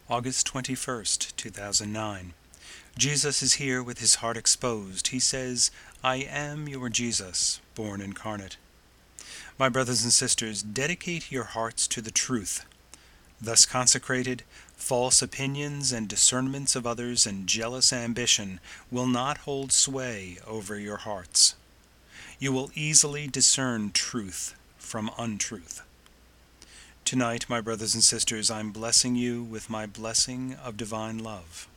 August 21st, 2009. Jesus is here with his heart exposed. He says, "I am your Jesus, born incarnate." My brothers and sisters, dedicate your hearts to the truth. Thus consecrated, false opinions and discernments of others and jealous ambition will not hold sway over your hearts. You will easily discern truth from untruth. Tonight, my brothers and sisters, I'm blessing you with my blessing of divine love.